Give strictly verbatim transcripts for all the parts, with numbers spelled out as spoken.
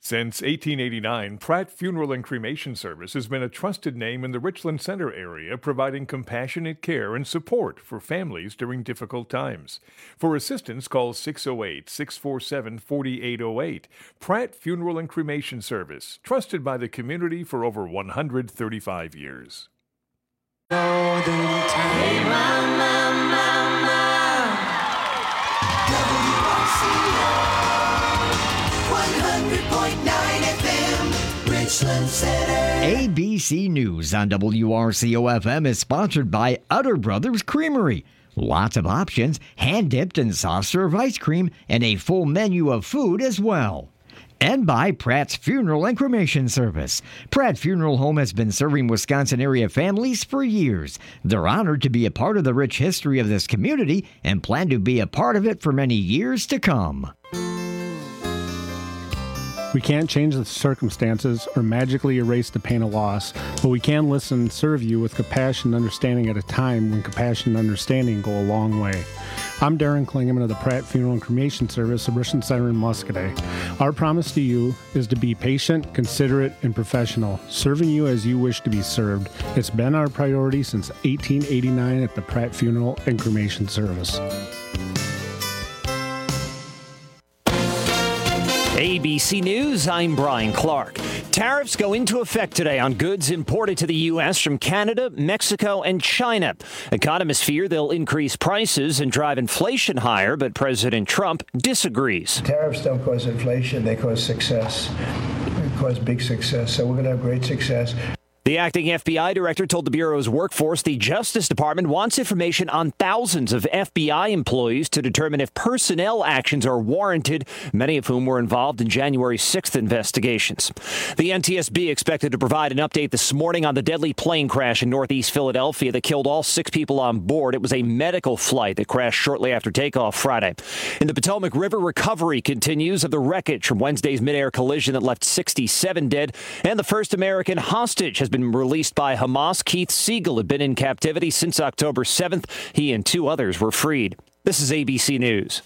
Since eighteen eighty-nine, Pratt Funeral and Cremation Service has been a trusted name in the Richland Center area, providing compassionate care and support for families during difficult times. For assistance, call six oh eight, six four seven, four eight oh eight. Pratt Funeral and Cremation Service, trusted by the community for over one hundred thirty-five years. Northern Time. Hey, mama, mama. W R C O one hundred point nine F M, Richland Center. A B C News on W R C O F M is sponsored by Utter Brothers Creamery. Lots of options, hand-dipped and soft-serve ice cream, and a full menu of food as well. And by Pratt's Funeral and Cremation Service. Pratt Funeral Home has been serving Wisconsin area families for years. They're honored to be a part of the rich history of this community and plan to be a part of it for many years to come. We can't change the circumstances or magically erase the pain of loss, but we can listen and serve you with compassion and understanding at a time when compassion and understanding go a long way. I'm Darren Klingeman of the Pratt Funeral and Cremation Service of Richland Center in Muscadet. Our promise to you is to be patient, considerate, and professional, serving you as you wish to be served. It's been our priority since eighteen eighty-nine at the Pratt Funeral and Cremation Service. A B C News, I'm Brian Clark. Tariffs go into effect today on goods imported to the U S from Canada, Mexico, and China. Economists fear they'll increase prices and drive inflation higher, but President Trump disagrees. Tariffs don't cause inflation, they cause success. They cause big success, so we're going to have great success. The acting F B I director told the Bureau's workforce the Justice Department wants information on thousands of F B I employees to determine if personnel actions are warranted, many of whom were involved in January sixth investigations. The N T S B expected to provide an update this morning on the deadly plane crash in northeast Philadelphia that killed all six people on board. It was a medical flight that crashed shortly after takeoff Friday. In the Potomac River, recovery continues of the wreckage from Wednesday's midair collision that left sixty-seven dead, and the first American hostage has been released by Hamas. Keith Siegel had been in captivity since October seventh. He and two others were freed. This is A B C News.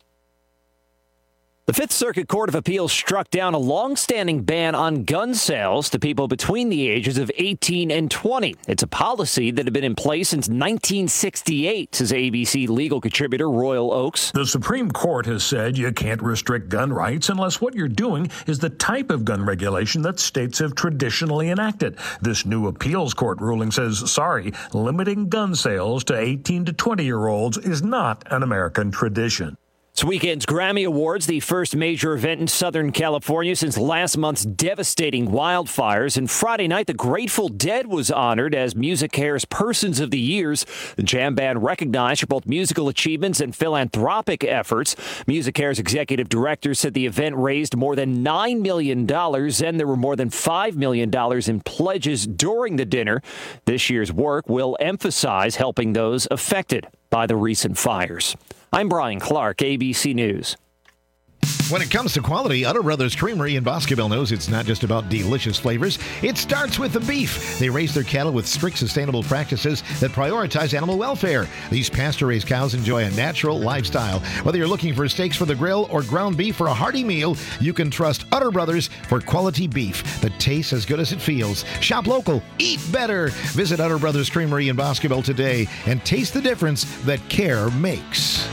The Fifth Circuit Court of Appeals struck down a long-standing ban on gun sales to people between the ages of eighteen and twenty. It's a policy that had been in place since nineteen sixty-eight, says A B C legal contributor Royal Oakes. The Supreme Court has said you can't restrict gun rights unless what you're doing is the type of gun regulation that states have traditionally enacted. This new appeals court ruling says, sorry, limiting gun sales to eighteen to twenty-year-olds is not an American tradition. This weekend's Grammy Awards, the first major event in Southern California since last month's devastating wildfires. And Friday night, the Grateful Dead was honored as MusiCare's Persons of the Years. The jam band recognized for both musical achievements and philanthropic efforts. MusiCare's executive director said the event raised more than nine million dollars, and there were more than five million dollars in pledges during the dinner. This year's work will emphasize helping those affected by the recent fires. I'm Brian Clark, A B C News. When it comes to quality, Utter Brothers Creamery in Boscoville knows it's not just about delicious flavors. It starts with the beef. They raise their cattle with strict sustainable practices that prioritize animal welfare. These pasture-raised cows enjoy a natural lifestyle. Whether you're looking for steaks for the grill or ground beef for a hearty meal, you can trust Utter Brothers for quality beef that tastes as good as it feels. Shop local, eat better. Visit Utter Brothers Creamery in Boscoville today and taste the difference that care makes.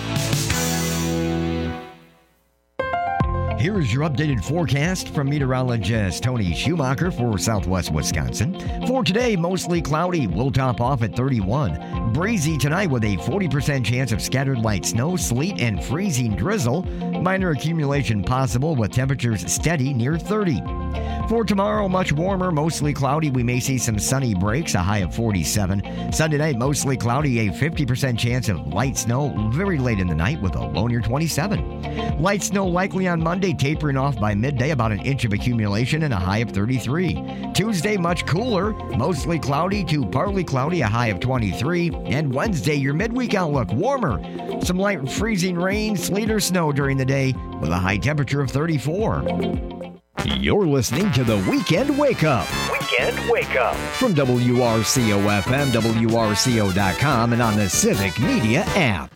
Here's your updated forecast from meteorologist Tony Schumacher for Southwest Wisconsin. For today, mostly cloudy. We'll top off at thirty-one. Breezy tonight with a forty percent chance of scattered light snow, sleet, and freezing drizzle. Minor accumulation possible with temperatures steady near thirty. For tomorrow, much warmer, mostly cloudy. We may see some sunny breaks, a high of forty-seven. Sunday night, mostly cloudy, a fifty percent chance of light snow very late in the night with a low near twenty-seven. Light snow likely on Monday, tapering off by midday, about an inch of accumulation and a high of thirty-three. Tuesday, much cooler, mostly cloudy to partly cloudy, a high of twenty-three. And Wednesday, your midweek outlook, warmer. Some light freezing rain, sleet, or snow during the day with a high temperature of thirty-four. You're listening to the Weekend Wake Up. Weekend Wake Up. From W R C O F M, W R C O dot com, and on the Civic Media app.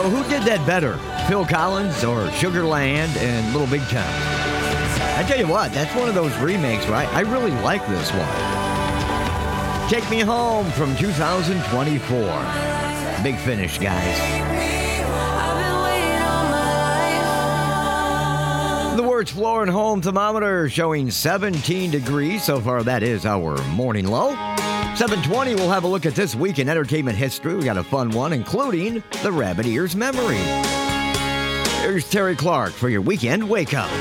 So who did that better, Phil Collins or Sugar Land and Little Big Town? I tell you what, that's one of those remakes, right? I really like this one. Take Me Home from two thousand twenty-four. Big Finish, guys. The Works Floor and Home thermometer showing seventeen degrees. So far, that is our morning low. seven twenty, we'll have a look at this week in entertainment history. We got a fun one, including the Rabbit Ears memory. Here's Terry Clark for your weekend wake up.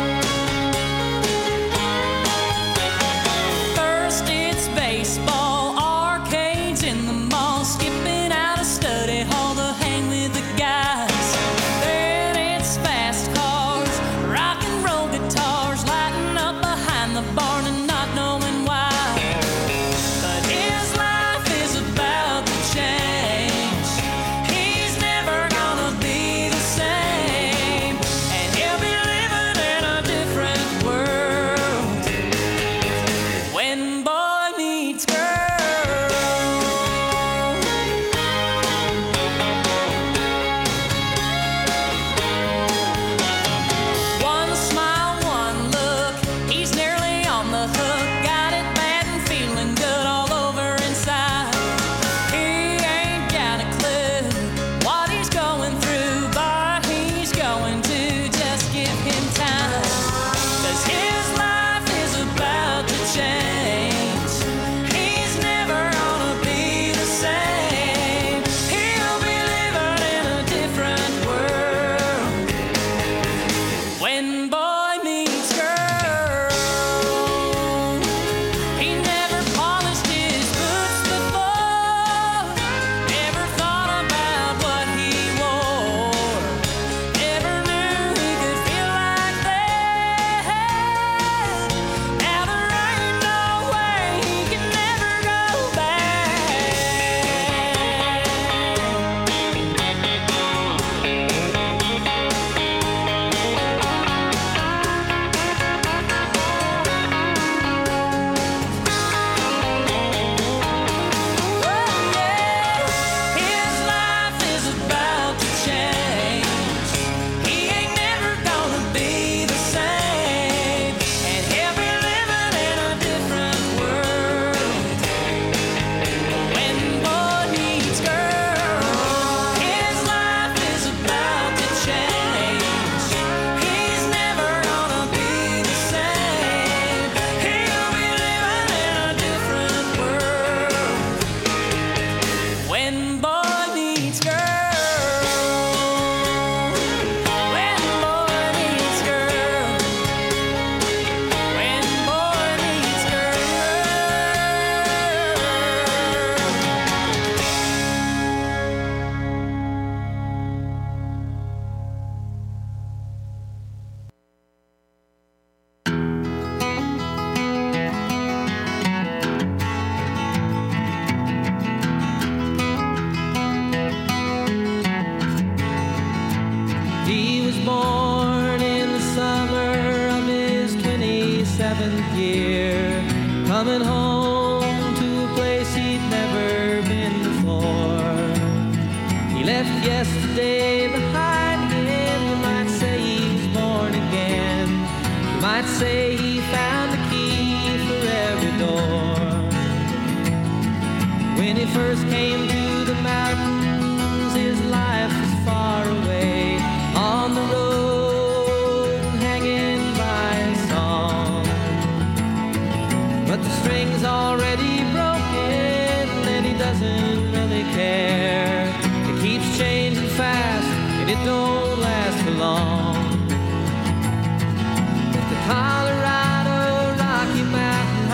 First it's baseball, arcades in the mall, skipping out of study hall to hang with the guys. Then it's fast cars, rock and roll guitars, lighting up behind the barn and not knowing why. But his life is about to change. He's never gonna be the same, and he'll be living in a different world when boy meets girl. One smile, one look, he's nearly on the hook. Got it bad and feeling good all over inside. He ain't got a clue what he's going through, but he's going to just give him time. 'Cause his life is about to change. He's never gonna be the same. He'll be living in a different world when boy meets girl. He never polished his boots before, never thought about what he wore, never knew he could feel like that. Now there ain't no way he can never go back. His life is about to change. He ain't never gonna be the same, and he'll be living in a different world when boy meets girl. His life is about to change. He's never gonna be the same. He'll be living in a different world when boy meets girl. When boy meets girl. When boy meets girl. He was born in the summer of his twenty-seventh year, coming home to a place he'd never been before. He left yesterday behind him. You might say he was born again. You might say he found the key for every door. When he first came to the mountains, his life was far away, on the road, hanging by a song. But the string's already broken, and he doesn't really care. It keeps changing fast, and it don't last for long. But the Colorado Rocky Mountain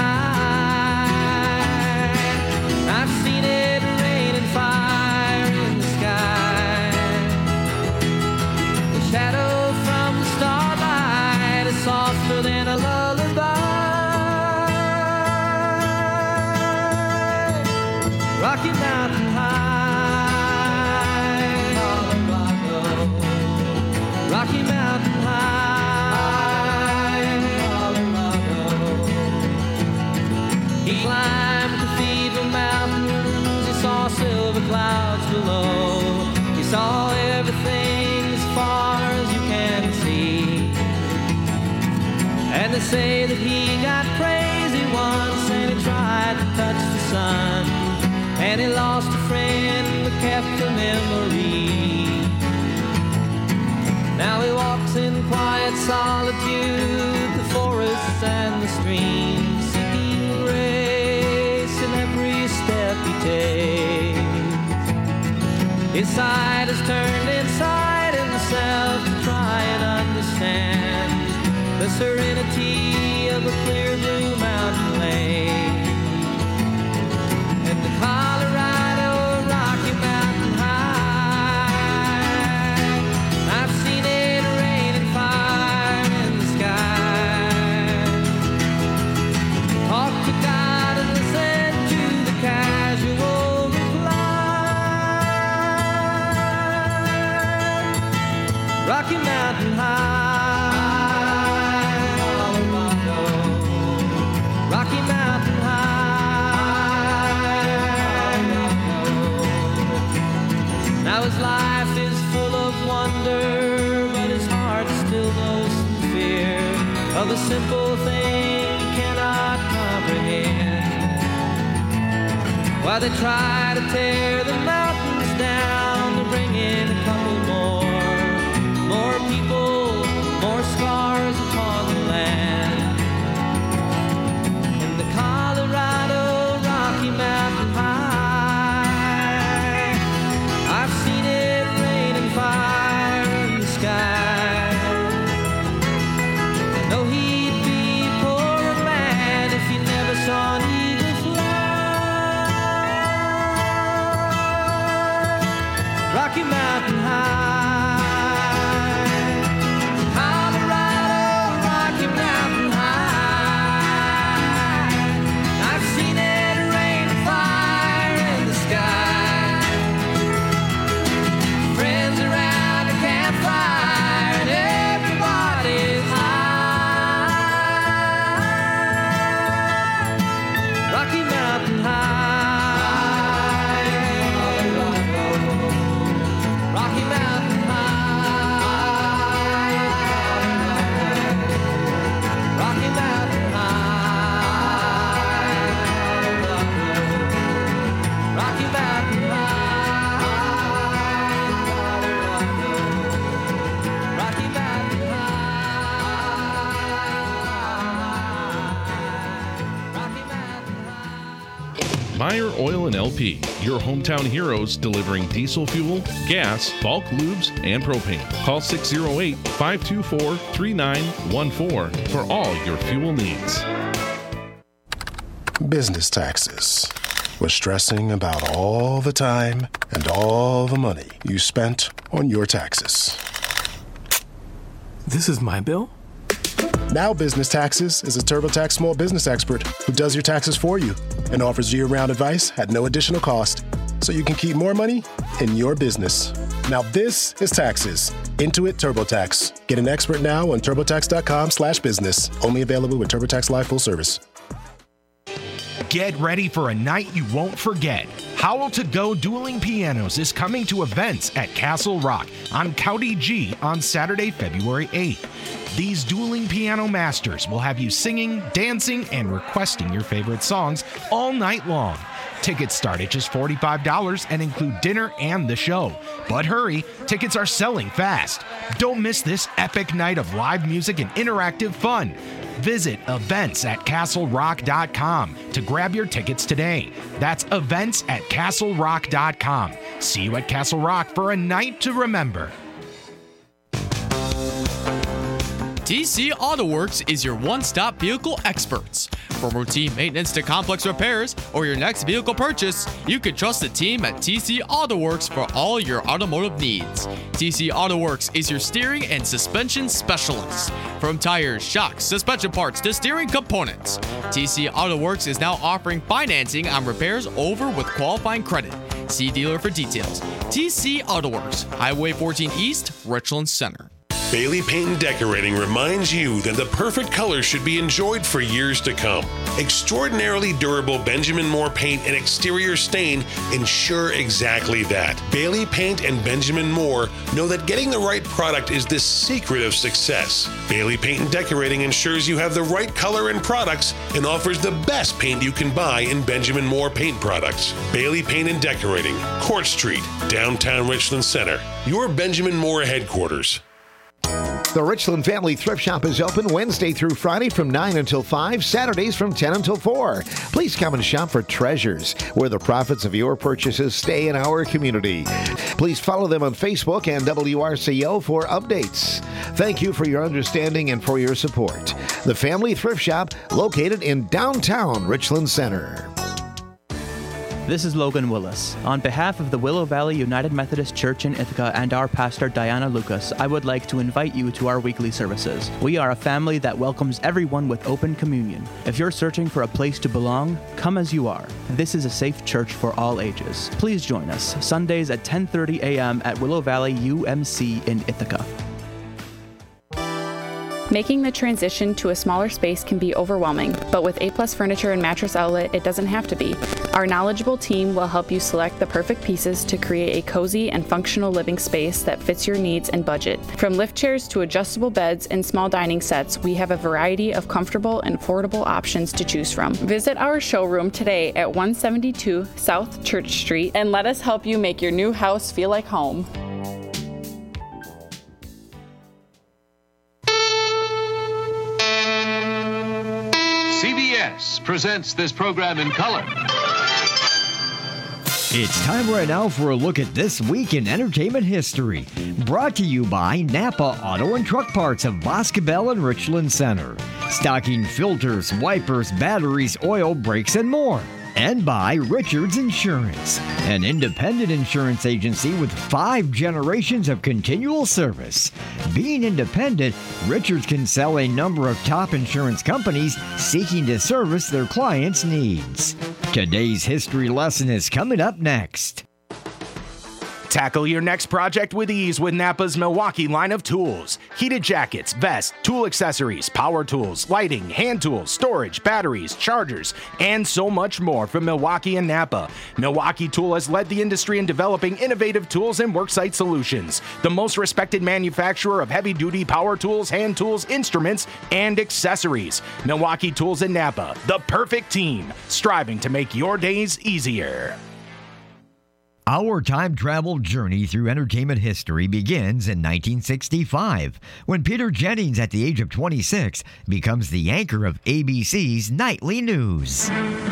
High, I've seen it rain and fire in the sky. The shadow from the starlight is softer than a lullaby. Rocky Mountain High, Colorado. Rocky Mountain High, Colorado. He climbed Cathedral Mountains. He saw silver clouds below. He saw every And they say that he got crazy once and he tried to touch the sun, and he lost a friend but kept a memory. Now he walks in quiet solitude, the forests and the streams, seeking grace in every step he takes. His side is turned inside himself to try and understand the serenity of a clear blue mountain lake and the Colorado Rocky Mountain High. I've seen it rain and fire in the sky. Talk to God and listen to the casual reply. Rocky Mountain High. Rocky Mountain High. Now his life is full of wonder, but his heart still knows some fear of a simple thing he cannot comprehend. While they try to tear the mountains down to bring in a couple more, more people, more scars upon the land. Colorado Rocky Mountain High. I've seen it rain and fire in the sky. No, he'd be a poorer man if he never saw an eagle fly. Rocky Mountain High. Colorado Rocky Mountain High. Friends around a campfire and everybody's high. Rocky Mountain High. Rocky Mountain High. Rocky Mountain High. Rocky Mountain Meyer Oil and L P, your hometown heroes delivering diesel fuel, gas, bulk lubes, and propane. Call six oh eight, five two four, three nine one four for all your fuel needs. Business taxes. We're stressing about all the time and all the money you spent on your taxes. This is my bill? Now Business Taxes is a TurboTax small business expert who does your taxes for you and offers year-round advice at no additional cost, so you can keep more money in your business. Now this is taxes. Intuit TurboTax. Get an expert now on TurboTax.com slash business. Only available with TurboTax Live Full Service. Get ready for a night you won't forget. Howl to Go Dueling Pianos is coming to events at Castle Rock on County G on Saturday, February eighth. These dueling piano masters will have you singing, dancing, and requesting your favorite songs all night long. Tickets start at just forty-five dollars and include dinner and the show. But hurry, tickets are selling fast. Don't miss this epic night of live music and interactive fun. Visit events at castle rock dot com to grab your tickets today. That's events at castle rock dot com. See you at Castle Rock for a night to remember. T C Auto Works is your one-stop vehicle experts. From routine maintenance to complex repairs or your next vehicle purchase, you can trust the team at T C Auto Works for all your automotive needs. T C Auto Works is your steering and suspension specialist. From tires, shocks, suspension parts to steering components, T C Auto Works is now offering financing on repairs over with qualifying credit. See dealer for details. T C Auto Works, Highway fourteen East, Richland Center. Bailey Paint and Decorating reminds you that the perfect color should be enjoyed for years to come. Extraordinarily durable Benjamin Moore paint and exterior stain ensure exactly that. Bailey Paint and Benjamin Moore know that getting the right product is the secret of success. Bailey Paint and Decorating ensures you have the right color and products and offers the best paint you can buy in Benjamin Moore paint products. Bailey Paint and Decorating, Court Street, downtown Richland Center. Your Benjamin Moore headquarters. The Richland Family Thrift Shop is open Wednesday through Friday from nine until five, Saturdays from ten until four. Please come and shop for treasures, where the profits of your purchases stay in our community. Please follow them on Facebook and W R C O for updates. Thank you for your understanding and for your support. The Family Thrift Shop, located in downtown Richland Center. This is Logan Willis. On behalf of the Willow Valley United Methodist Church in Ithaca and our pastor Diana Lucas, I would like to invite you to our weekly services. We are a family that welcomes everyone with open communion. If you're searching for a place to belong, come as you are. This is a safe church for all ages. Please join us Sundays at ten thirty a.m. at Willow Valley U M C in Ithaca. Making the transition to a smaller space can be overwhelming, but with A-Plus Furniture and Mattress Outlet, it doesn't have to be. Our knowledgeable team will help you select the perfect pieces to create a cozy and functional living space that fits your needs and budget. From lift chairs to adjustable beds and small dining sets, we have a variety of comfortable and affordable options to choose from. Visit our showroom today at one seventy-two South Church Street and let us help you make your new house feel like home. C B S presents this program in color. It's time right now for a look at This Week in Entertainment History. Brought to you by Napa Auto and Truck Parts of Boscobel and Richland Center. Stocking filters, wipers, batteries, oil, brakes, and more. And by Richards Insurance, an independent insurance agency with five generations of continual service. Being independent, Richards can sell a number of top insurance companies seeking to service their clients' needs. Today's history lesson is coming up next. Tackle your next project with ease with Napa's Milwaukee line of tools. Heated jackets, vests, tool accessories, power tools, lighting, hand tools, storage, batteries, chargers, and so much more from Milwaukee and Napa. Milwaukee Tool has led the industry in developing innovative tools and worksite solutions. The most respected manufacturer of heavy-duty power tools, hand tools, instruments, and accessories. Milwaukee Tools and Napa, the perfect team, striving to make your days easier. Our time travel journey through entertainment history begins in nineteen sixty-five, when Peter Jennings, at the age of twenty-six, becomes the anchor of A B C's Nightly News.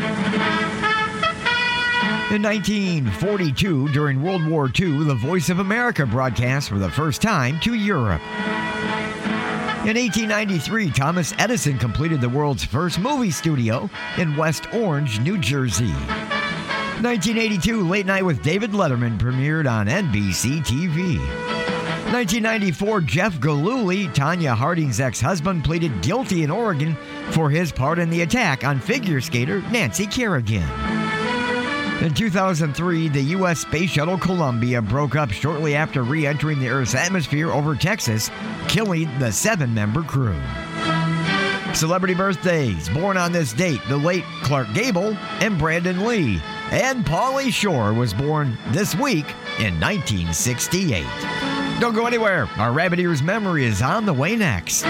In nineteen forty-two, during World War Two, the Voice of America broadcast for the first time to Europe. In eighteen ninety-three, Thomas Edison completed the world's first movie studio in West Orange, New Jersey. nineteen eighty-two, Late Night with David Letterman premiered on N B C T V. nineteen ninety-four, Jeff Gillooly, Tanya Harding's ex-husband, pleaded guilty in Oregon for his part in the attack on figure skater Nancy Kerrigan. In two thousand three, the U S Space Shuttle Columbia broke up shortly after re-entering the Earth's atmosphere over Texas, killing the seven-member crew. Celebrity birthdays. Born on this date, the late Clark Gable and Brandon Lee. And Pauly Shore was born this week in nineteen sixty-eight. Don't go anywhere. Our Rabbit Ears Memory is on the way next.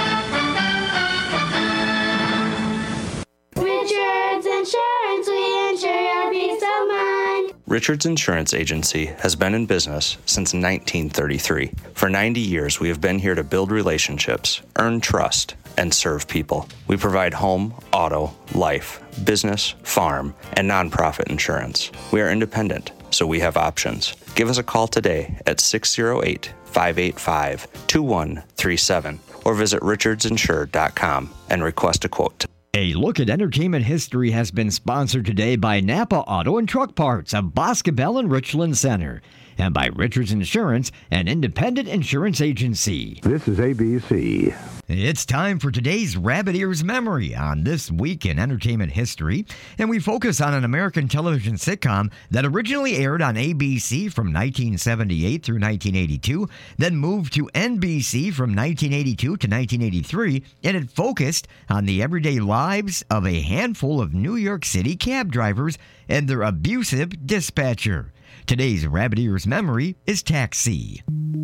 Richards Insurance, we insure your peace of mind. Richards Insurance Agency has been in business since nineteen thirty-three. For ninety years, we have been here to build relationships, earn trust, and serve people. We provide home, auto, life, business, farm, and nonprofit insurance. We are independent, so we have options. Give us a call today at six oh eight, five eight five, two one three seven or visit richards insure dot com and request a quote. A look at entertainment history has been sponsored today by Napa Auto and Truck Parts of Boscobel and Richland Center. and by Richards Insurance, an independent insurance agency. This is A B C. It's time for today's Rabbit Ears Memory on This Week in Entertainment History, and we focus on an American television sitcom that originally aired on A B C from nineteen seventy-eight through nineteen eighty-two, then moved to N B C from nineteen eighty-two to nineteen eighty-three, and it focused on the everyday lives of a handful of New York City cab drivers and their abusive dispatcher. Today's Rabbit Ears Memory is Taxi.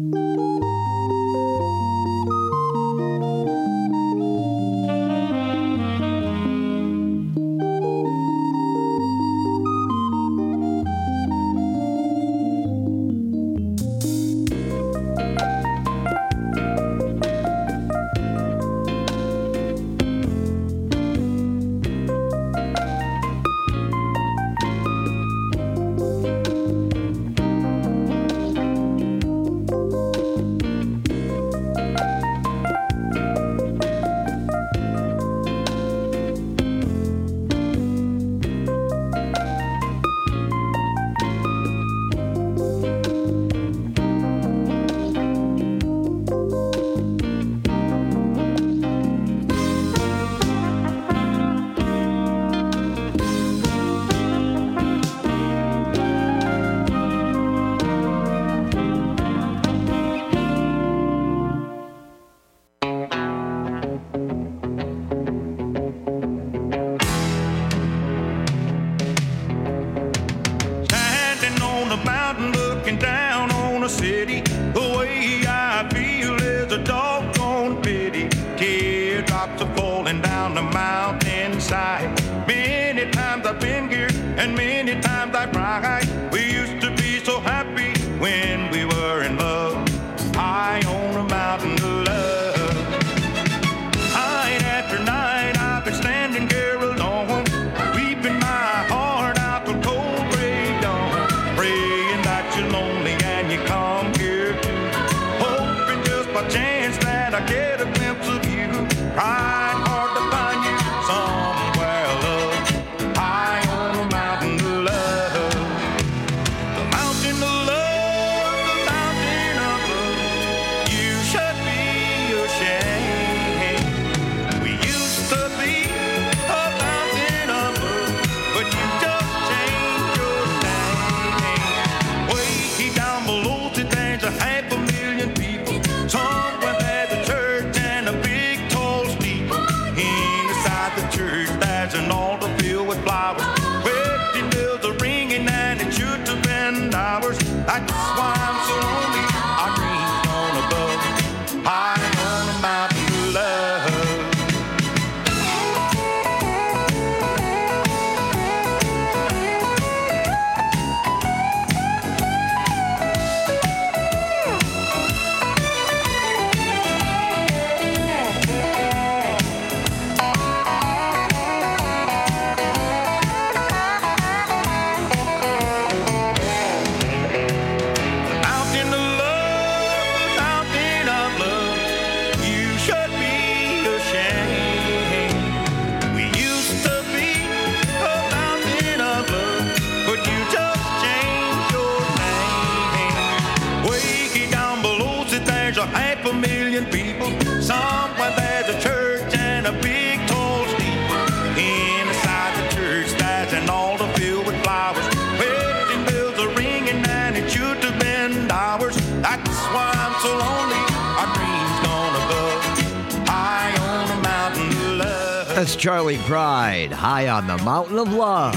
That's Charlie Pride, High on the Mountain of Love.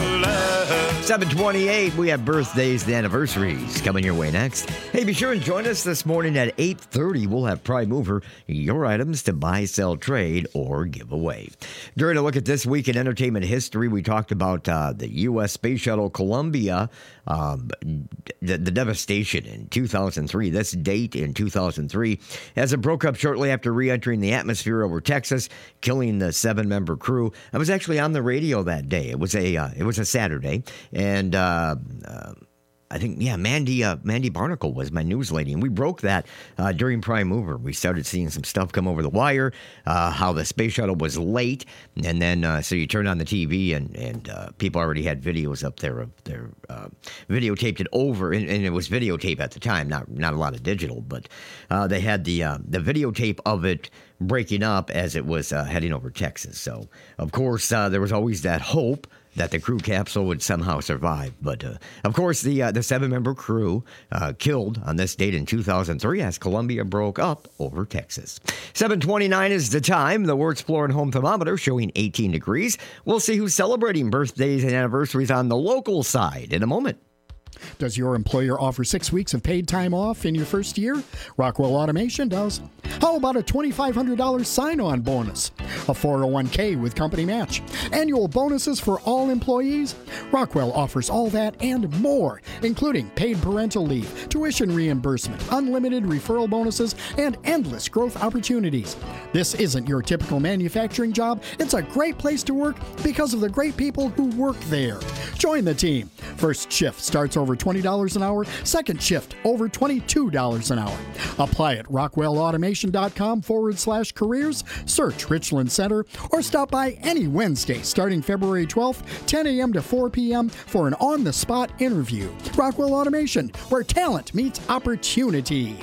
seven twenty-eight, we have birthdays and anniversaries coming your way next. Hey, be sure and join us this morning at eight thirty. We'll have Prime Mover, your items to buy, sell, trade, or give away. During a look at This Week in Entertainment History, we talked about uh, the U S Space Shuttle Columbia, um, the, the devastation in two thousand three. This date in two thousand three, as it broke up shortly after re-entering the atmosphere over Texas, killing the seven-member crew. I was actually on the radio that day. It was a uh, it was a Saturday, and uh, uh, I think, yeah, Mandy uh, Mandy Barnacle was my news lady, and we broke that uh, during Prime Mover. We started seeing some stuff come over the wire, uh, how the space shuttle was late, and then uh, so you turned on the T V, and and uh, people already had videos up there of their uh, videotaped it over, and, and it was videotape at the time, not not a lot of digital, but uh, they had the uh, the videotape of it breaking up as it was uh, heading over Texas. So of course uh, there was always that hope that the crew capsule would somehow survive. But, uh, of course, the uh, the seven-member crew uh, killed on this date in two thousand three as Columbia broke up over Texas. seven twenty-nine is the time. The Wertz Floor and Home thermometer showing eighteen degrees. We'll see who's celebrating birthdays and anniversaries on the local side in a moment. Does your employer offer six weeks of paid time off in your first year? Rockwell Automation does. How about a twenty-five hundred dollars sign-on bonus? A four oh one k with company match? Annual bonuses for all employees? Rockwell offers all that and more, including paid parental leave, tuition reimbursement, unlimited referral bonuses, and endless growth opportunities. This isn't your typical manufacturing job. It's a great place to work because of the great people who work there. Join the team. First shift starts over twenty dollars an hour. Second shift over twenty-two dollars an hour. Apply at rockwellautomation.com forward slash careers. Search Richland Center or stop by any Wednesday starting February twelfth, ten a.m. to four p.m. for an on-the-spot interview. Rockwell Automation, where talent meets opportunity.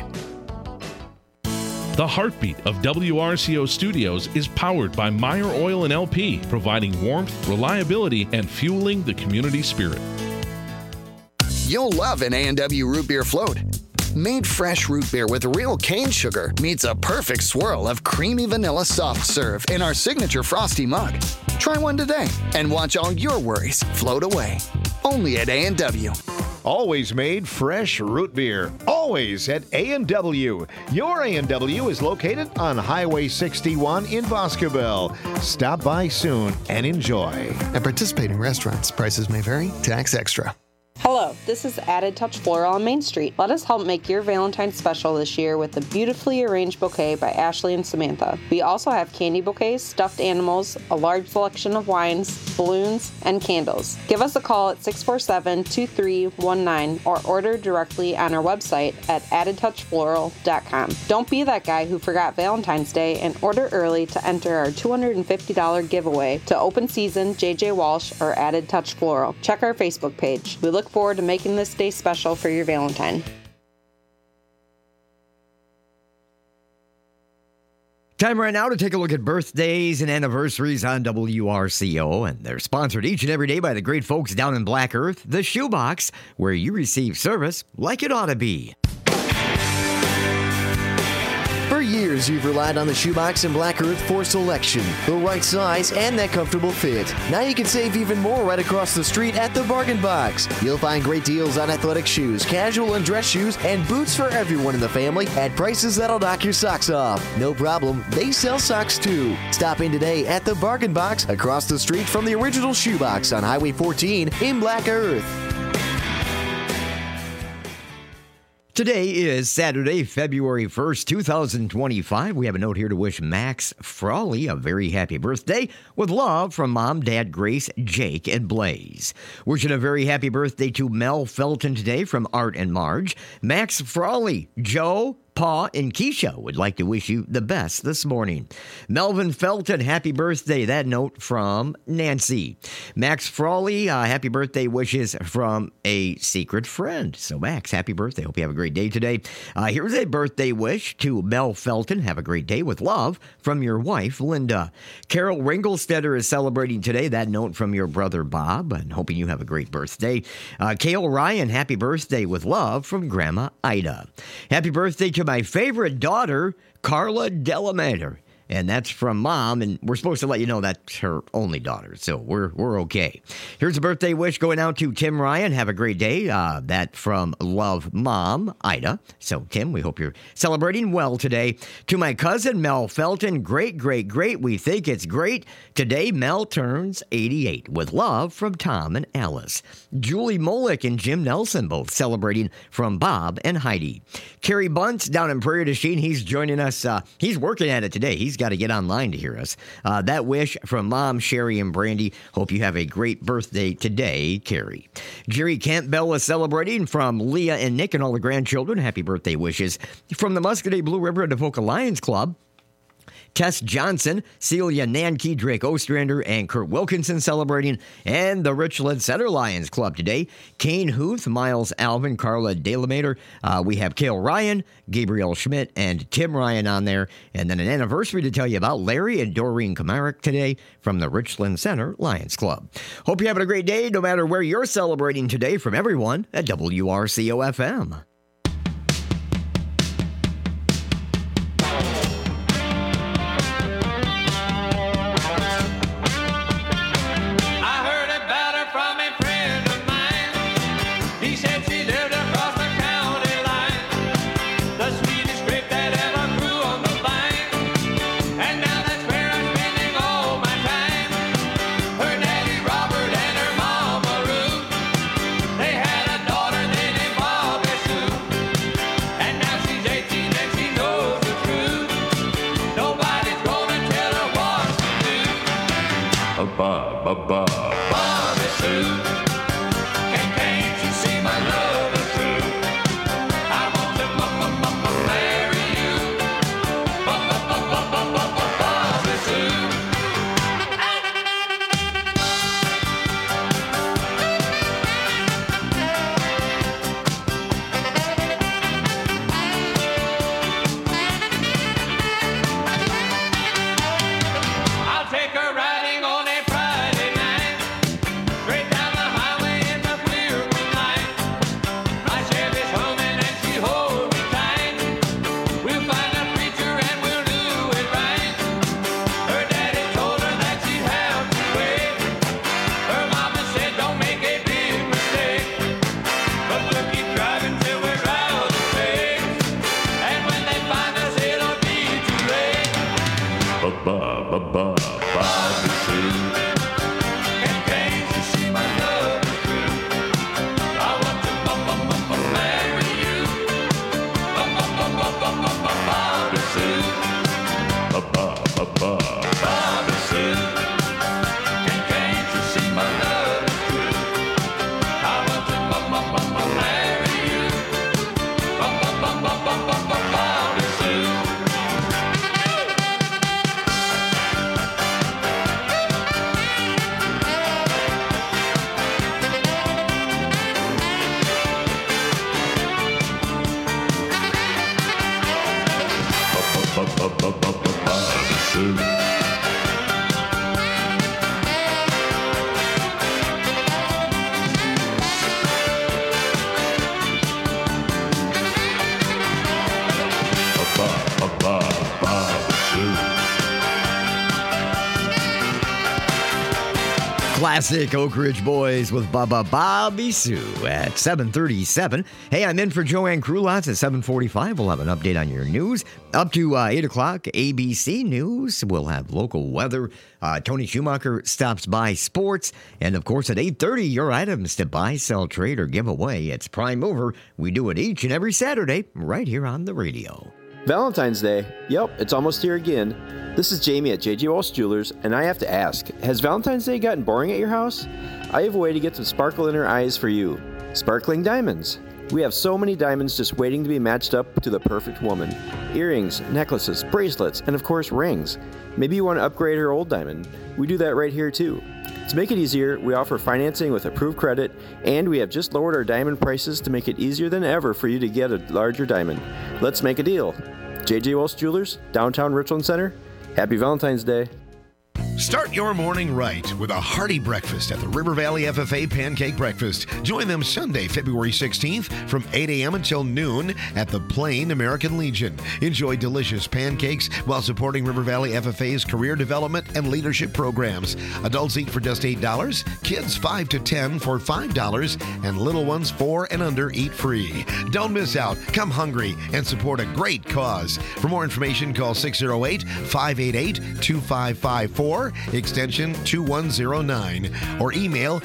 The heartbeat of W R C O Studios is powered by Meyer Oil and L P, providing warmth, reliability, and fueling the community spirit. You'll love an A and W root beer float. Made fresh root beer with real cane sugar meets a perfect swirl of creamy vanilla soft serve in our signature frosty mug. Try one today and watch all your worries float away. Only at A and W. Always made fresh root beer. Always at A and W. Your A and W is located on Highway sixty-one in Boscobel. Stop by soon and enjoy. At participating restaurants, prices may vary. Tax extra. Hello, this is Added Touch Floral on Main Street. Let us help make your Valentine's special this year with a beautifully arranged bouquet by Ashley and Samantha. We also have candy bouquets, stuffed animals, a large selection of wines, balloons, and candles. Give us a call at six four seven, two three one nine or order directly on our website at added touch floral dot com. Don't be that guy who forgot Valentine's Day and order early to enter our two hundred fifty dollars giveaway to Open Season, J J Walsh, or Added Touch Floral. Check our Facebook page. We look forward to making this day special for your Valentine. Time right now to take a look at birthdays and anniversaries on W R C O, and they're sponsored each and every day by the great folks down in Black Earth, the Shoebox, where you receive service like it ought to be. For years, you've relied on the Shoebox and Black Earth for selection, the right size, and that comfortable fit. Now you can save even more right across the street at the Bargain Box. You'll find great deals on athletic shoes, casual and dress shoes, and boots for everyone in the family at prices that'll knock your socks off. No problem, they sell socks too. Stop in today at the Bargain Box across the street from the original Shoebox on Highway fourteen in Black Earth. Today is Saturday, February first, two thousand twenty-five. We have a note here to wish Max Frawley a very happy birthday with love from Mom, Dad, Grace, Jake, and Blaze. Wishing a very happy birthday to Mel Felton today from Art and Marge. Max Frawley, Joe, Pa, and Keisha would like to wish you the best this morning. Melvin Felton, happy birthday. That note from Nancy. Max Frawley, uh, happy birthday wishes from a secret friend. So, Max, happy birthday. Hope you have a great day today. Uh, here's a birthday wish to Mel Felton. Have a great day with love from your wife, Linda. Carol Ringelstetter is celebrating today. That note from your brother, Bob, and hoping you have a great birthday. Uh, Kale Ryan, happy birthday with love from Grandma Ida. Happy birthday to my favorite daughter, Carla Delamater. And that's from Mom, and we're supposed to let you know that's her only daughter, so we're we're okay. Here's a birthday wish going out to Tim Ryan. Have a great day. Uh, that from Love Mom, Ida. So, Tim, we hope you're celebrating well today. To my cousin, Mel Felton, great, great, great. We think it's great. Today, Mel turns eighty-eight with love from Tom and Alice. Julie Molick and Jim Nelson both celebrating from Bob and Heidi. Kerry Bunce down in Prairie du Chien, he's joining us. Uh, he's working at it today. He's got to get online to hear us. Uh, that wish from Mom, Sherry, and Brandy. Hope you have a great birthday today, Carrie. Jerry Campbell is celebrating from Leah and Nick and all the grandchildren. Happy birthday wishes. From the Muscatine Blue River and Avoca Lions Club, Tess Johnson, Celia Nanke, Drake Ostrander, and Kurt Wilkinson celebrating. And the Richland Center Lions Club today. Kane Huth, Miles Alvin, Carla Delamater. Uh, we have Cale Ryan, Gabriel Schmidt, and Tim Ryan on there. And then an anniversary to tell you about, Larry and Doreen Kamarick today from the Richland Center Lions Club. Hope you're having a great day, no matter where you're celebrating today, from everyone at W R C O F M. Classic Oak Ridge Boys with Baba Bobby Sue at seven thirty-seven. Hey, I'm in for Joanne Krulotz at seven forty-five. We'll have an update on your news. Up to uh, eight o'clock, A B C News. We'll have local weather. Uh, Tony Schumacher stops by sports. And, of course, at eight thirty, your items to buy, sell, trade, or give away. It's Prime Mover. We do it each and every Saturday right here on the radio. Valentine's Day. Yep, it's almost here again. This is Jamie at J J Walsh Jewelers, and I have to ask, has Valentine's Day gotten boring at your house? I have a way to get some sparkle in her eyes for you. Sparkling diamonds. We have so many diamonds just waiting to be matched up to the perfect woman. Earrings, necklaces, bracelets, and of course rings. Maybe you want to upgrade her old diamond. We do that right here too. To make it easier, we offer financing with approved credit, and we have just lowered our diamond prices to make it easier than ever for you to get a larger diamond. Let's make a deal. J J Walsh Jewelers, downtown Richland Center. Happy Valentine's Day. Start your morning right with a hearty breakfast at the River Valley F F A Pancake Breakfast. Join them Sunday, February sixteenth from eight a.m. until noon at the Plain American Legion. Enjoy delicious pancakes while supporting River Valley F F A's career development and leadership programs. Adults eat for just eight dollars, kids five to ten for five dollars, and little ones four and under eat free. Don't miss out. Come hungry and support a great cause. For more information, call six oh eight, five eight eight, two five five four, extension two one oh nine, or email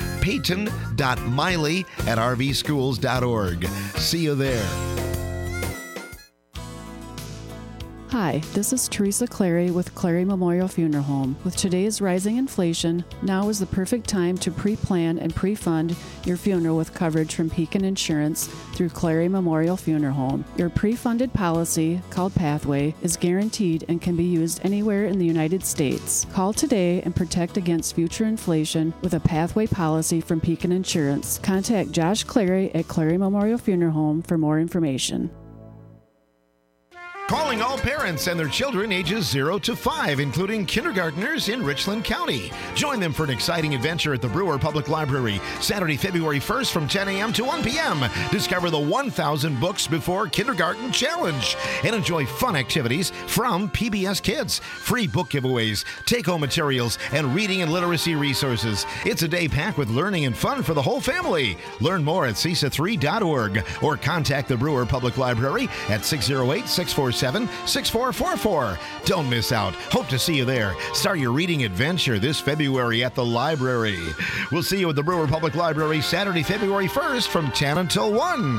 peyton.miley at r v schools dot org. See you there. Hi, this is Teresa Clary with Clary Memorial Funeral Home. With today's rising inflation, now is the perfect time to pre-plan and pre-fund your funeral with coverage from Pekin Insurance through Clary Memorial Funeral Home. Your pre-funded policy, called Pathway, is guaranteed and can be used anywhere in the United States. Call today and protect against future inflation with a Pathway policy from Pekin Insurance. Contact Josh Clary at Clary Memorial Funeral Home for more information. Calling all parents and their children ages zero to five, including kindergartners in Richland County. Join them for an exciting adventure at the Brewer Public Library, Saturday, February first from ten a.m. to one p.m. Discover the one thousand Books Before Kindergarten Challenge and enjoy fun activities from P B S Kids, free book giveaways, take-home materials, and reading and literacy resources. It's a day packed with learning and fun for the whole family. Learn more at C I S A three dot org or contact the Brewer Public Library at six oh eight, six four seven, six four four four. Don't miss out. Hope to see you there. Start your reading adventure this February at the library. We'll see you at the Brewer Public Library Saturday, February first from ten until one.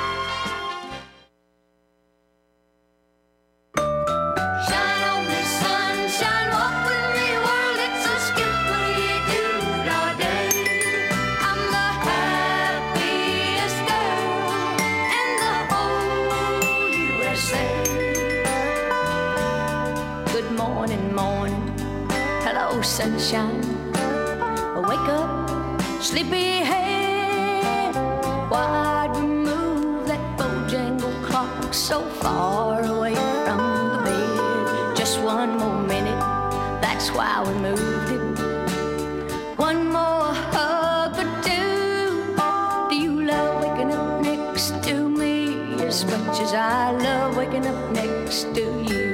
Sunshine, wake up, sleepyhead. Why'd we move that Bojangle clock so far away from the bed? Just one more minute, that's why we moved it. One more hug or two. Do you love waking up next to me as much as I love waking up next to you?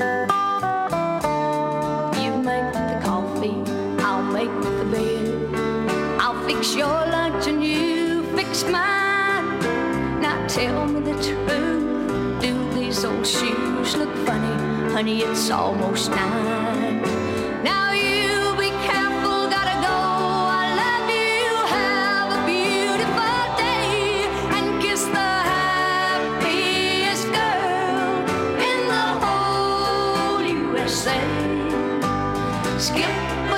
Your lunch and you fix mine. Now tell me the truth. Do these old shoes look funny? Honey, it's almost nine. Now you be careful, gotta go. I love you. Have a beautiful day and kiss the happiest girl in the whole U S A. Skip.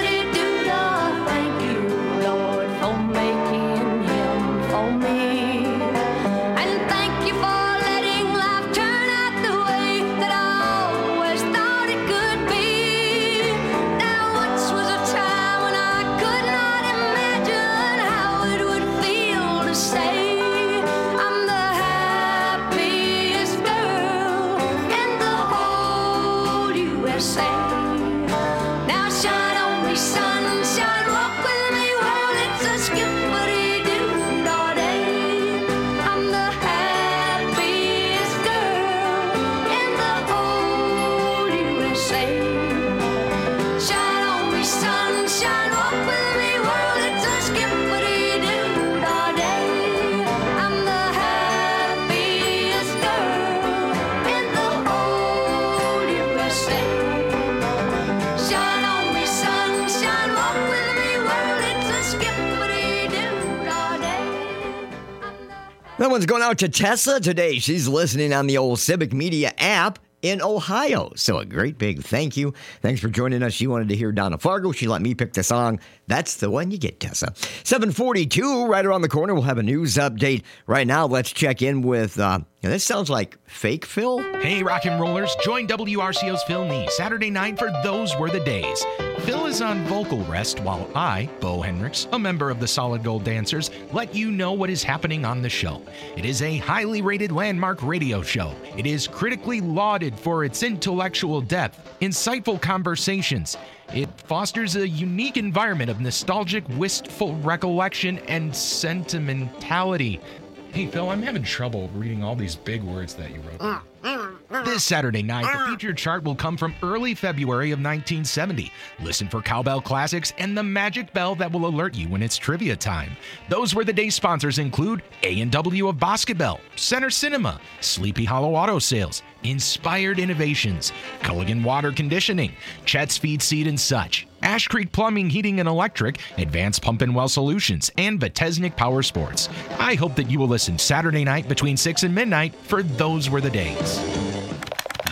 That one's going out to Tessa today. She's listening on the old Civic Media app in Ohio. So a great big thank you. Thanks for joining us. She wanted to hear Donna Fargo. She let me pick the song. That's the one you get, Tessa. seven forty-two, right around the corner. We'll have a news update. Right now, let's check in with, uh, this sounds like fake Phil. Hey, rock and rollers. Join W R C O's Phil Nee Saturday night for Those Were the Days. Phil is on vocal rest while I, Bo Hendricks, a member of the Solid Gold Dancers, let you know what is happening on the show. It is a highly rated landmark radio show. It is critically lauded for its intellectual depth, insightful conversations. It fosters a unique environment of nostalgic, wistful recollection and sentimentality. Hey, Phil, I'm having trouble reading all these big words that you wrote. This Saturday night, the featured chart will come from early February of nineteen seventy. Listen for cowbell classics and the magic bell that will alert you when it's trivia time. Those Were the Day sponsors include A and W of Boscobel, Center Cinema, Sleepy Hollow Auto Sales, Inspired Innovations, Culligan Water Conditioning, Chet's Feed Seed and Such, Ash Creek Plumbing, Heating and Electric, Advanced Pump and Well Solutions, and Vitesnik Power Sports. I hope that you will listen Saturday night between six and midnight for Those Were the Days.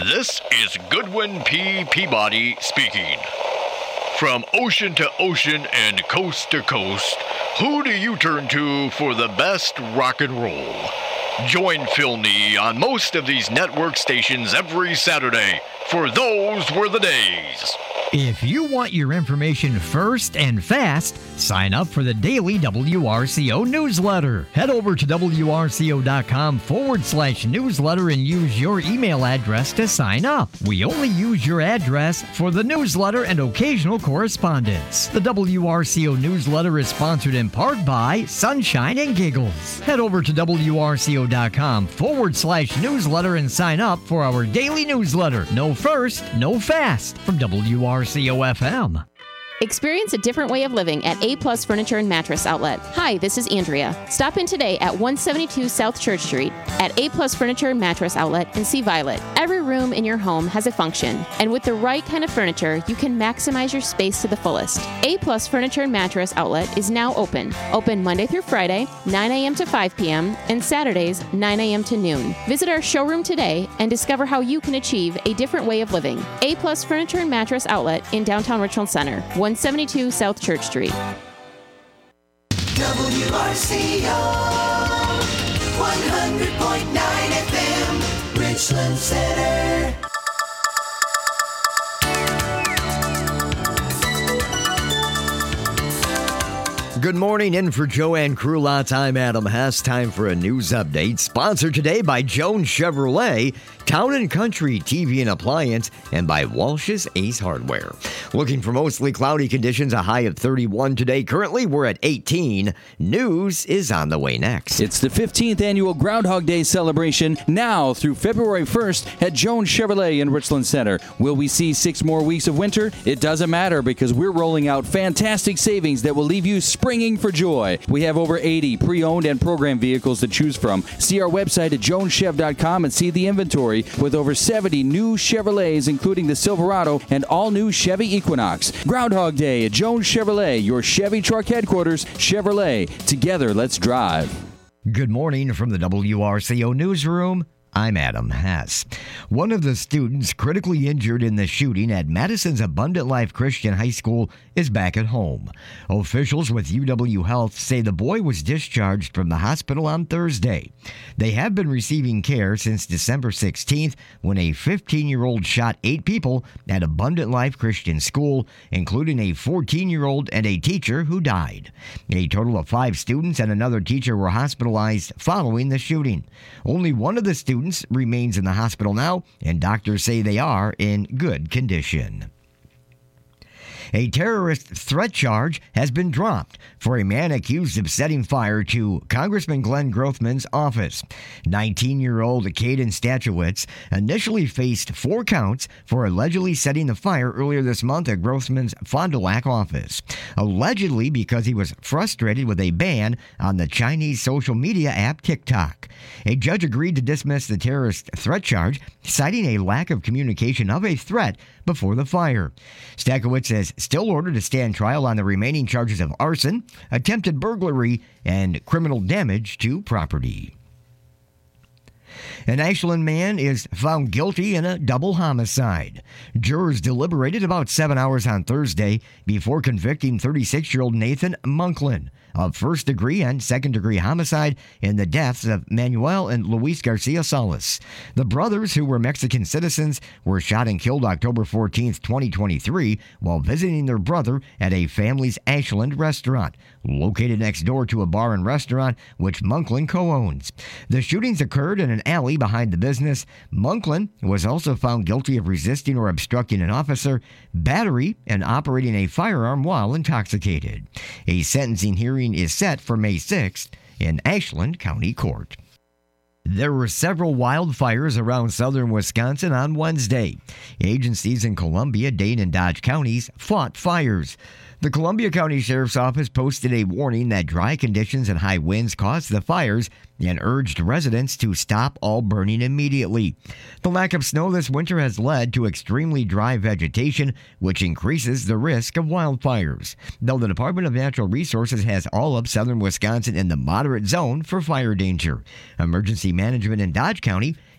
This is Goodwin P. Peabody speaking. From ocean to ocean and coast to coast, who do you turn to for the best rock and roll? Join Phil Nee on most of these network stations every Saturday, for those were the days. If you want your information first and fast, sign up for the daily W R C O newsletter. Head over to WRCO.com forward slash newsletter and use your email address to sign up. We only use your address for the newsletter and occasional correspondence. The W R C O newsletter is sponsored in part by Sunshine and Giggles. Head over to WRCO.com forward slash newsletter and sign up for our daily newsletter. No first, no fast from W R C O F M. Experience a different way of living at A Plus Furniture and Mattress Outlet. Hi, this is Andrea. Stop in today at one seventy-two South Church Street at A Plus Furniture and Mattress Outlet and see Violet. Every room in your home has a function, and with the right kind of furniture, you can maximize your space to the fullest. A Plus Furniture and Mattress Outlet is now open. Open Monday through Friday, nine a.m. to five p.m., and Saturdays, nine a.m. to noon. Visit our showroom today and discover how you can achieve a different way of living. A Plus Furniture and Mattress Outlet in downtown Richland Center, one seventy-two South Church Street. W R C O one hundred point nine F M, Richland Center. Good morning, in for Joanne Krulot. I'm Adam Hess. Time for a news update. Sponsored today by Jones Chevrolet, Town and Country T V and Appliance, and by Walsh's Ace Hardware. Looking for mostly cloudy conditions, a high of thirty-one today. Currently, we're at eighteen. News is on the way next. It's the fifteenth annual Groundhog Day celebration now through February first at Jones Chevrolet in Richland Center. Will we see six more weeks of winter? It doesn't matter because we're rolling out fantastic savings that will leave you springing for joy. We have over eighty pre-owned and program vehicles to choose from. See our website at jones chev dot com and see the inventory with over seventy new Chevrolets, including the Silverado and all-new Chevy Equinox. Groundhog Day at Jones Chevrolet, your Chevy truck headquarters. Chevrolet. Together, let's drive. Good morning from the W R C O Newsroom. I'm Adam Hess. One of the students critically injured in the shooting at Madison's Abundant Life Christian High School is back at home. Officials with U W Health say the boy was discharged from the hospital on Thursday. They have been receiving care since December sixteenth when a fifteen-year-old shot eight people at Abundant Life Christian School, including a fourteen-year-old and a teacher who died. A total of five students and another teacher were hospitalized following the shooting. Only one of the students remains in the hospital now, and doctors say they are in good condition. A terrorist threat charge has been dropped for a man accused of setting fire to Congressman Glenn Grothman's office. nineteen-year-old Caden Stachowicz initially faced four counts for allegedly setting the fire earlier this month at Grothman's Fond du Lac office, allegedly because he was frustrated with a ban on the Chinese social media app TikTok. A judge agreed to dismiss the terrorist threat charge, citing a lack of communication of a threat before the fire. Stachowicz is still ordered to stand trial on the remaining charges of arson, attempted burglary, and criminal damage to property. An Ashland man is found guilty in a double homicide. Jurors deliberated about seven hours on Thursday before convicting thirty-six-year-old Nathan Monklin of first-degree and second-degree homicide in the deaths of Manuel and Luis Garcia Salas. The brothers, who were Mexican citizens, were shot and killed October fourteenth, twenty twenty-three, while visiting their brother at a family's Ashland restaurant, located next door to a bar and restaurant which Monklin co-owns. The shootings occurred in an alley behind the business. Monklin was also found guilty of resisting or obstructing an officer, battery, and operating a firearm while intoxicated. A sentencing hearing is set for May sixth in Ashland County Court. There were several wildfires around southern Wisconsin on Wednesday. Agencies in Columbia, Dane, and Dodge counties fought fires. The Columbia County Sheriff's Office posted a warning that dry conditions and high winds caused the fires and urged residents to stop all burning immediately. The lack of snow this winter has led to extremely dry vegetation, which increases the risk of wildfires, though the Department of Natural Resources has all of southern Wisconsin in the moderate zone for fire danger. Emergency management in Dodge County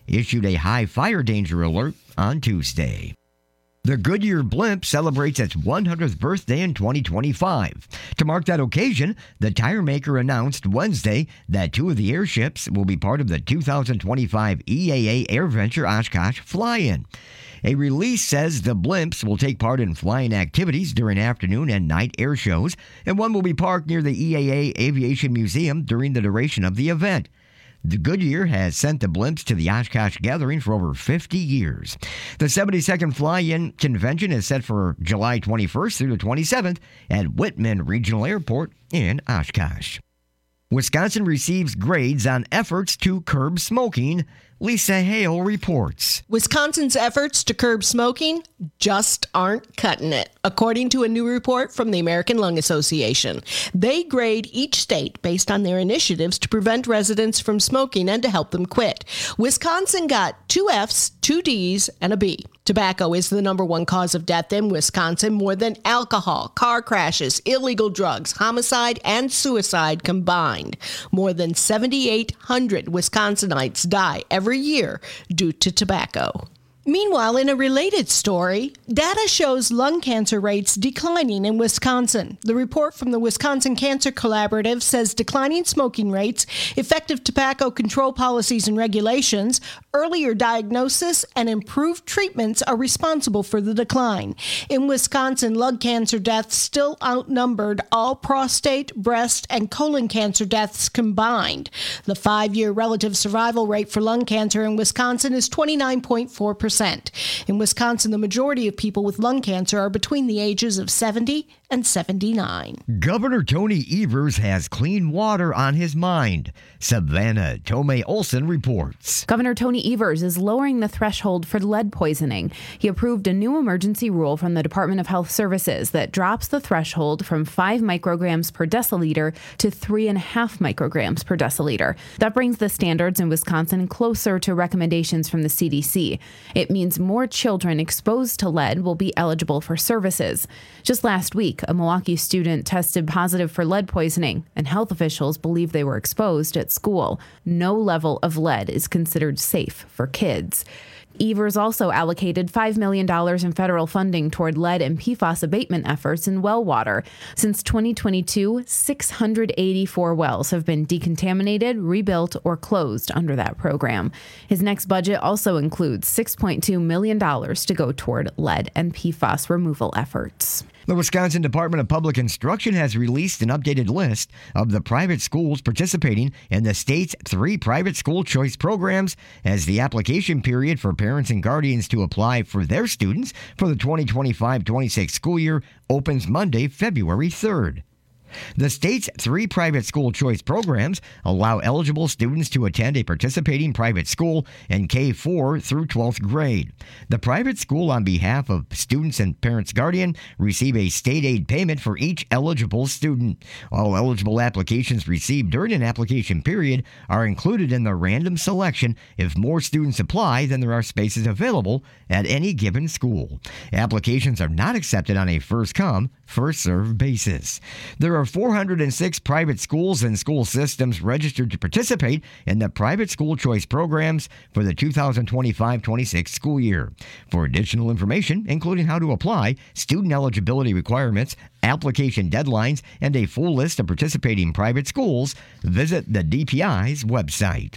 issued a high fire danger alert on Tuesday. The Goodyear Blimp celebrates its one hundredth birthday in twenty twenty-five. To mark that occasion, the tire maker announced Wednesday that two of the airships will be part of the two thousand twenty-five E A A AirVenture Oshkosh fly-in. A release says the blimps will take part in flying activities during afternoon and night air shows, and one will be parked near the E A A Aviation Museum during the duration of the event. The Goodyear has sent the blimps to the Oshkosh Gathering for over fifty years. The seventy-second Fly-In Convention is set for July twenty-first through the twenty-seventh at Whitman Regional Airport in Oshkosh. Wisconsin receives grades on efforts to curb smoking. Lisa Hale reports. Wisconsin's efforts to curb smoking just aren't cutting it, according to a new report from the American Lung Association. They grade each state based on their initiatives to prevent residents from smoking and to help them quit. Wisconsin got two F's, two D's, and a B. Tobacco is the number one cause of death in Wisconsin, more than alcohol, car crashes, illegal drugs, homicide, and suicide combined. More than seventy-eight hundred Wisconsinites die every year due to tobacco. Meanwhile, in a related story, data shows lung cancer rates declining in Wisconsin. The report from the Wisconsin Cancer Collaborative says declining smoking rates, effective tobacco control policies and regulations, earlier diagnosis, and improved treatments are responsible for the decline. In Wisconsin, lung cancer deaths still outnumbered all prostate, breast, and colon cancer deaths combined. The five-year relative survival rate for lung cancer in Wisconsin is twenty-nine point four percent. In Wisconsin, the majority of people with lung cancer are between the ages of seventy and seventy-nine. Governor Tony Evers has clean water on his mind. Savannah Tomei Olson reports. Governor Tony Evers is lowering the threshold for lead poisoning. He approved a new emergency rule from the Department of Health Services that drops the threshold from five micrograms per deciliter to three and a half micrograms per deciliter. That brings the standards in Wisconsin closer to recommendations from the C D C. It means more children exposed to lead will be eligible for services. Just last week, a Milwaukee student tested positive for lead poisoning, and health officials believe they were exposed at school. No level of lead is considered safe for kids. Evers also allocated five million dollars in federal funding toward lead and P FAS abatement efforts in well water. Since twenty twenty-two, six hundred eighty-four wells have been decontaminated, rebuilt, or closed under that program. His next budget also includes six point two million dollars to go toward lead and P FAS removal efforts. The Wisconsin Department of Public Instruction has released an updated list of the private schools participating in the state's three private school choice programs as the application period for parents and guardians to apply for their students for the twenty twenty-five twenty-six school year opens Monday, February third. The state's three private school choice programs allow eligible students to attend a participating private school in K four through twelfth grade. The private school, on behalf of students and parents' guardian, receive a state aid payment for each eligible student. All eligible applications received during an application period are included in the random selection if more students apply than there are spaces available at any given school. Applications are not accepted on a first-come, first-served basis. There are four hundred six private schools and school systems registered to participate in the private school choice programs for the two thousand twenty-five twenty-six school year. For additional information, including how to apply, student eligibility requirements, application deadlines, and a full list of participating private schools, visit the D P I's website.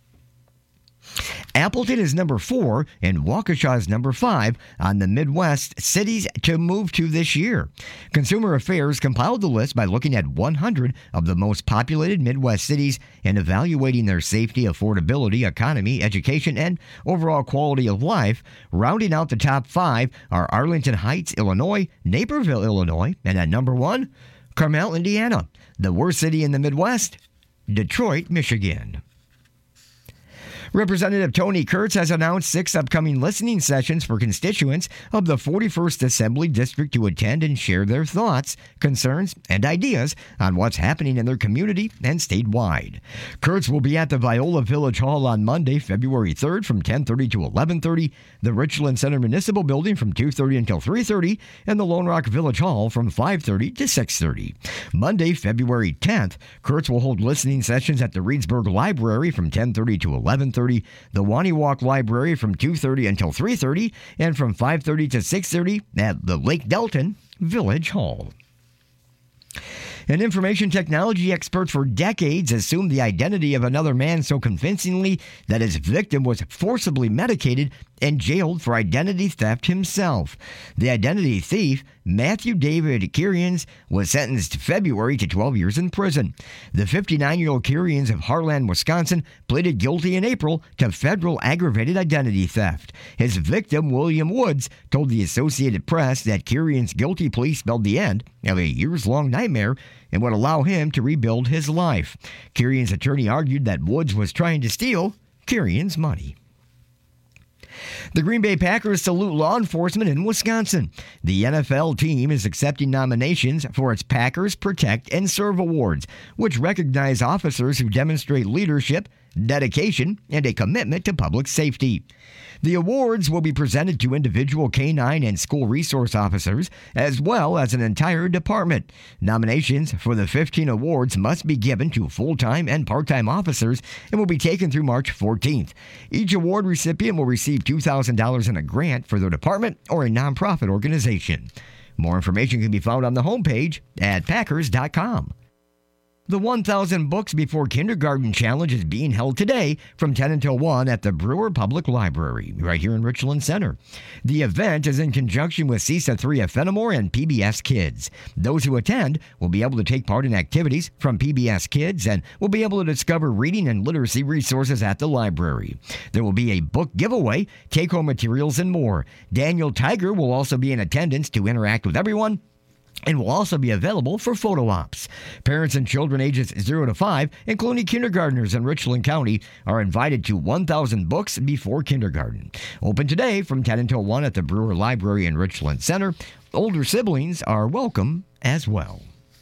Appleton is number four and Waukesha is number five on the Midwest cities to move to this year. Consumer Affairs compiled the list by looking at one hundred of the most populated Midwest cities and evaluating their safety, affordability, economy, education, and overall quality of life. Rounding out the top five are Arlington Heights, Illinois, Naperville, Illinois, and at number one, Carmel, Indiana. The worst city in the Midwest, Detroit, Michigan. Representative Tony Kurtz has announced six upcoming listening sessions for constituents of the forty-first Assembly District to attend and share their thoughts, concerns, and ideas on what's happening in their community and statewide. Kurtz will be at the Viola Village Hall on Monday, February third from ten thirty to eleven thirty, the Richland Center Municipal Building from two thirty until three thirty, and the Lone Rock Village Hall from five thirty to six thirty. Monday, February tenth, Kurtz will hold listening sessions at the Reedsburg Library from ten thirty to eleven thirty, thirty, the Waniwalk Library from two thirty until three thirty, and from five thirty to six thirty at the Lake Delton Village Hall. An information technology expert for decades assumed the identity of another man so convincingly that his victim was forcibly medicated and jailed for identity theft himself. The identity thief, Matthew David Kirians, was sentenced February to twelve years in prison. The fifty-nine-year-old Kirians of Harlan, Wisconsin, pleaded guilty in April to federal aggravated identity theft. His victim, William Woods, told the Associated Press that Kirians' guilty plea spelled the end of a years-long nightmare and would allow him to rebuild his life. Kirians' attorney argued that Woods was trying to steal Kirians' money. The Green Bay Packers salute law enforcement in Wisconsin. The N F L team is accepting nominations for its Packers Protect and Serve Awards, which recognize officers who demonstrate leadership, dedication, and a commitment to public safety. The awards will be presented to individual canine and school resource officers, as well as an entire department. Nominations for the fifteen awards must be given to full-time and part-time officers and will be taken through March fourteenth. Each award recipient will receive two thousand dollars in a grant for their department or a nonprofit organization. More information can be found on the homepage at packers dot com. The one thousand Books Before Kindergarten Challenge is being held today from ten until one at the Brewer Public Library, right here in Richland Center. The event is in conjunction with C I S A three of Fenimore and P B S Kids. Those who attend will be able to take part in activities from P B S Kids and will be able to discover reading and literacy resources at the library. There will be a book giveaway, take-home materials, and more. Daniel Tiger will also be in attendance to interact with everyone and will also be available for photo ops. Parents and children ages zero to five, including kindergartners in Richland County, are invited to one thousand Books Before Kindergarten. Open today from ten until one at the Brewer Library in Richland Center. Older siblings are welcome as well.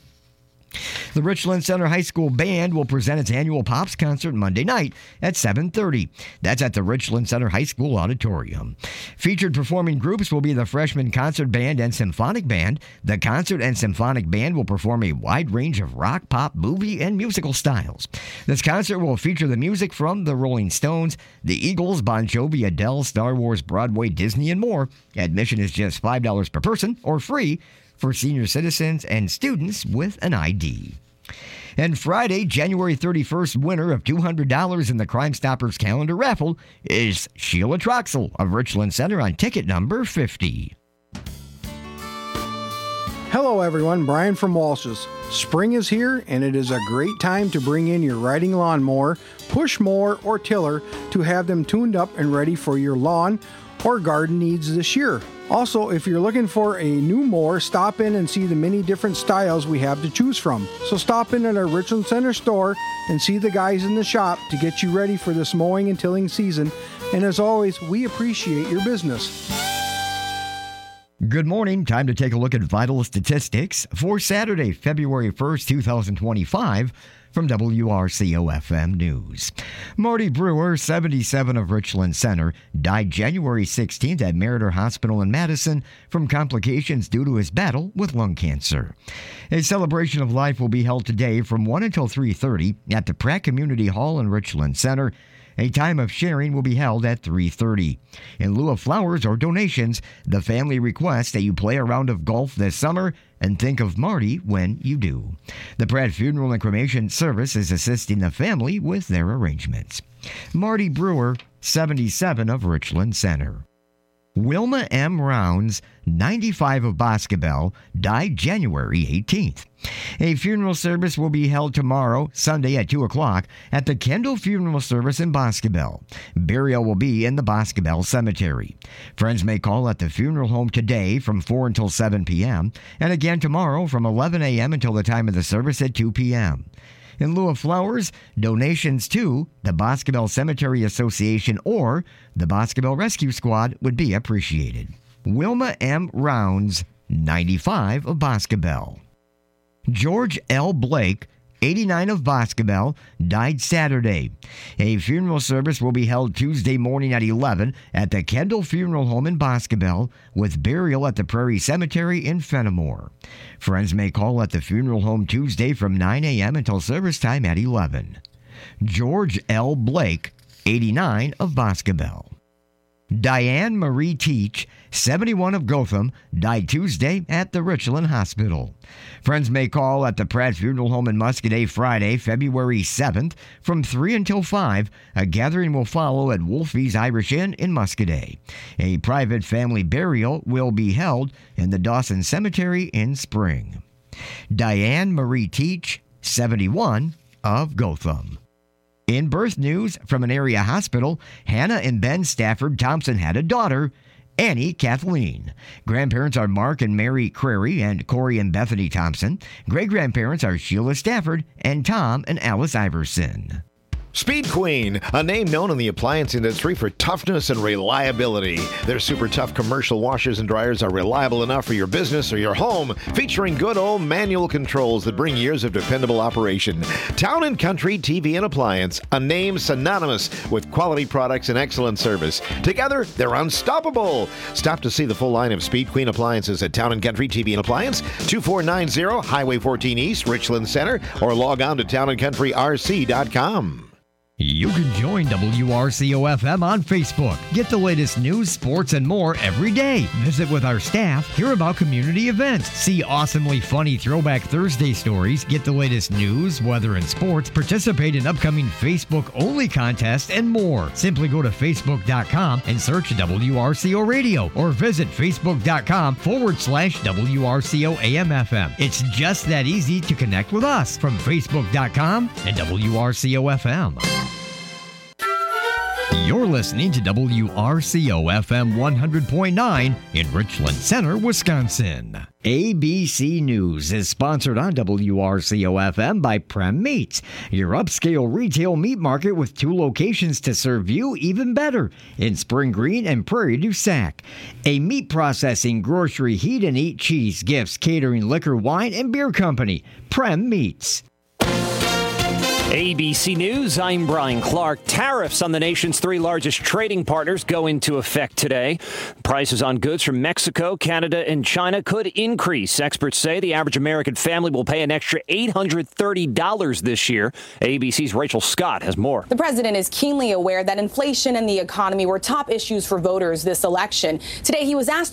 The Richland Center High School Band will present its annual Pops concert Monday night at seven thirty. That's at the Richland Center High School Auditorium. Featured performing groups will be the Freshman Concert Band and Symphonic Band. The Concert and Symphonic Band will perform a wide range of rock, pop, movie, and musical styles. This concert will feature the music from the Rolling Stones, the Eagles, Bon Jovi, Adele, Star Wars, Broadway, Disney, and more. Admission is just five dollars per person or free for senior citizens and students with an I D. And Friday, January thirty-first, winner of two hundred dollars in the Crime Stoppers calendar raffle is Sheila Troxel of Richland Center on ticket number fifty. Hello everyone, Brian from Walsh's. Spring is here and it is a great time to bring in your riding lawnmower, push mower, or tiller to have them tuned up and ready for your lawn or garden needs this year. Also, if you're looking for a new mower, stop in and see the many different styles we have to choose from. So stop in at our Richland Center store and see the guys in the shop to get you ready for this mowing and tilling season. And as always, we appreciate your business. Good morning. Time to take a look at vital statistics for Saturday, February first, twenty twenty-five. From W R C O F M News. Marty Brewer, seventy-seven of Richland Center, died January sixteenth at Meritor Hospital in Madison from complications due to his battle with lung cancer. A celebration of life will be held today from one until three thirty at the Pratt Community Hall in Richland Center. A time of sharing will be held at three thirty. In lieu of flowers or donations, the family requests that you play a round of golf this summer and think of Marty when you do. The Pratt Funeral and Cremation Service is assisting the family with their arrangements. Marty Brewer, seventy-seven of Richland Center. Wilma M. Rounds, ninety-five of Boscobel, died January eighteenth. A funeral service will be held tomorrow, Sunday at two o'clock, at the Kendall Funeral Service in Boscobel. Burial will be in the Boscobel Cemetery. Friends may call at the funeral home today from four until seven p.m., and again tomorrow from eleven a.m. until the time of the service at two p.m. In lieu of flowers, donations to the Boscobel Cemetery Association or the Boscobel Rescue Squad would be appreciated. Wilma M. Rounds, ninety-five of Boscobel. George L. Blake, eighty-nine of Boscobel, died Saturday. A funeral service will be held Tuesday morning at eleven at the Kendall Funeral Home in Boscobel, with burial at the Prairie Cemetery in Fenimore. Friends may call at the funeral home Tuesday from nine a.m. until service time at eleven. George L. Blake, eighty-nine of Boscobel. Diane Marie Teach, seventy-one of Gotham, died Tuesday at the Richland Hospital. Friends may call at the Pratt Funeral Home in Muscoda Friday, February seventh from three until five. A gathering will follow at Wolfie's Irish Inn in Muscoda. A private family burial will be held in the Dawson Cemetery in Spring. Diane Marie Teach, seventy-one of Gotham. In birth news from an area hospital, Hannah and Ben Stafford Thompson had a daughter, Annie Kathleen. Grandparents are Mark and Mary Crary and Corey and Bethany Thompson. Great-grandparents are Sheila Stafford and Tom and Alice Iverson. Speed Queen, a name known in the appliance industry for toughness and reliability. Their super tough commercial washers and dryers are reliable enough for your business or your home, featuring good old manual controls that bring years of dependable operation. Town and Country T V and Appliance, a name synonymous with quality products and excellent service. Together, they're unstoppable. Stop to see the full line of Speed Queen appliances at Town and Country T V and Appliance, two four nine zero Highway fourteen East, Richland Center, or log on to town and country r c dot com. You can join W R C O F M on Facebook. Get the latest news, sports, and more every day. Visit with our staff, hear about community events, see awesomely funny Throwback Thursday stories, get the latest news, weather, and sports, participate in upcoming Facebook-only contests, and more. Simply go to facebook dot com and search W R C O Radio or visit facebook.com forward slash WRCO AM FM. It's just that easy to connect with us from facebook dot com and W R C O F M. You're listening to W R C O F M one hundred point nine in Richland Center, Wisconsin. A B C News is sponsored on W R C O F M by Prem Meats, your upscale retail meat market with two locations to serve you even better in Spring Green and Prairie du Sac. A meat processing, grocery, heat and eat, cheese, gifts, catering, liquor, wine, and beer company. Prem Meats. A B C News, I'm Brian Clark. Tariffs on the nation's three largest trading partners go into effect today. Prices on goods from Mexico, Canada, and China could increase. Experts say the average American family will pay an extra eight hundred thirty dollars this year. A B C's Rachel Scott has more. The president is keenly aware that inflation and the economy were top issues for voters this election. Today, he was asked